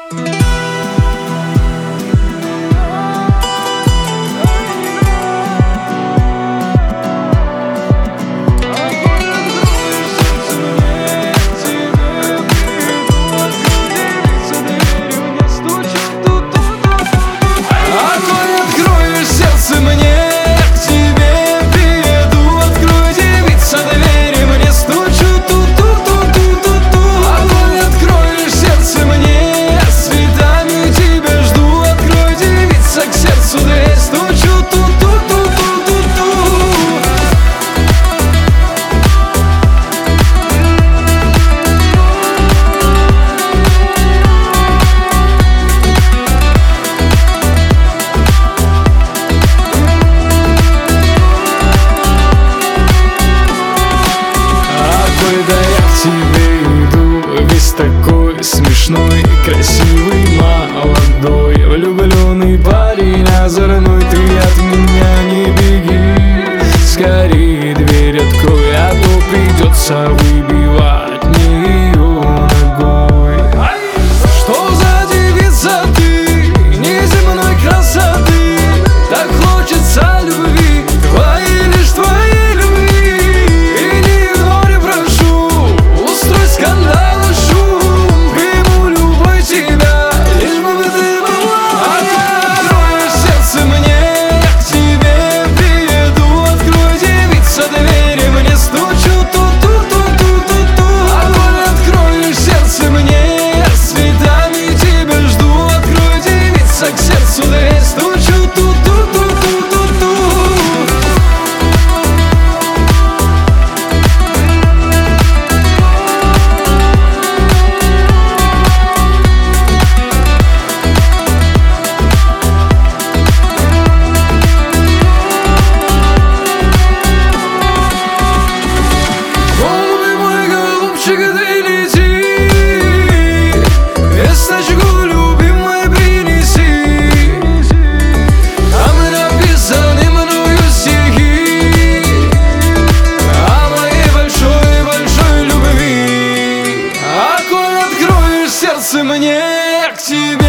Такой смешной, красивый, молодой, влюбленный парень озорной. Ты от меня не беги, скорее дверь открой, а то придется выбивать мне ее ногой. Что за девица ты, неземной красоты? Так хочется любви, твоей, лишь твоей любви. И не игнори, прошу, устрой скандал. Мне к тебе.